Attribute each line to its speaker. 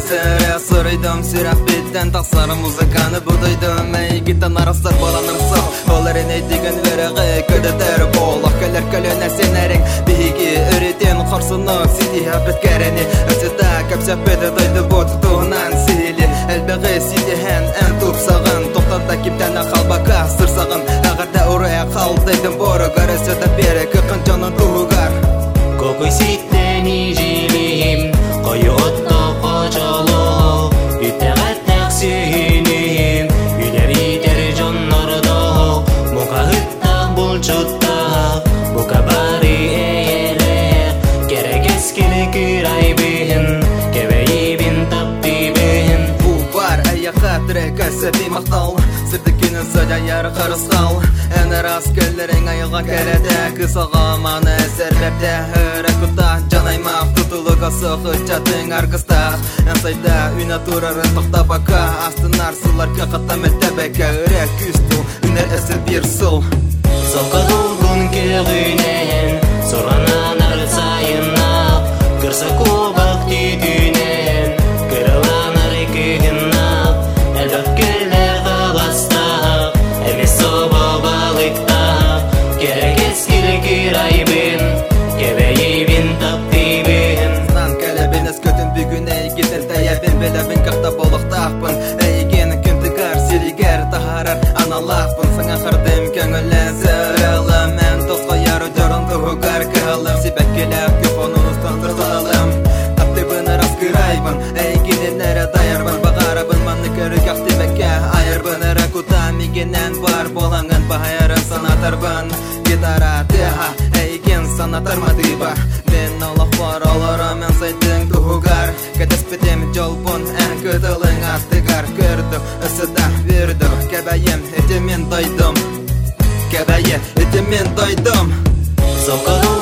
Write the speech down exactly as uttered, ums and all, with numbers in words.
Speaker 1: Сәрі сұрайдым сүйрәп беттен тақсары музыканы бұдайдым Әйгіттен арастар баланың сау Оларын әйдеген веріғі көдетер болақ Кәлер көліне сенерің бейгі үретін Қорсынық сиді әпет кәрені Өсіда көпсәп беді дайды бұд тұғынан сейлі Әлбіғі сиді ән ән тұпсағын Тоқтанда кептені қалбақа сырсағын Ағырда ұрая қалдайдым боры Көрісі бері күқін жанын тұғығар
Speaker 2: Көкөй ситтені жилим Қойы отты қожалы Үттәғәттәқ сүйінім Үйлер етер жоннарды Мұқа үттәқ бұлчыттақ Мұқа бари әйелер Керек әскені күрай бейін Кебейбін таппи бейін
Speaker 1: Бұл бар әйяқа тірек әсәбей мақтал Сірдікенің сөз әйяры қарысқал Әнір аскерлерің айыға кәрәді Кысаға маны әсәрләпті Үрі күтта жанаймақ Тұтылыға сұқы чатың арғыстақ Әнсайда үйна тұрарын тоқта бақа Астын арсылар кәқатта мәттәбәкі Үрі күсту үнер әсіл бір сұл
Speaker 2: Солқа тұлғын кеғінен Сұранан арсайынақ Кірса көбақ түйдінен Кірілан арекігінақ Әлбәк келер қаластақ Әмес соба балықтақ Керек ескілі кірайбін Кебейбін таппибін
Speaker 1: Сан кәләбін әскөтін бүгін әйгетін тәйәбін Бәләбін қақта болықтақпын Әйген күнтігар сиригер тахарар аналақпын Саңа қырдым көңілі зөрілім Ән тосқа яры жорын тұғығар кәлім Себәк келәп көп оның ұстан тұрсалым Таптыбын арас кірайбын Әйгенен әрі дайырбын Бағарабын маны көрі қақты бәкке Айырбын әрі күта мегенен бар болаңын Бағайырын санатарбын Гитара тіға әйген санатармады ба Мен олақ бар оларым ән сайдың тұғығар Кәдіс бітем жолбын ән күтілің астығар Көрді үсіда берді Кәбәйем етемен дайдым Кәбәйе етемен дайдым
Speaker 2: Соққы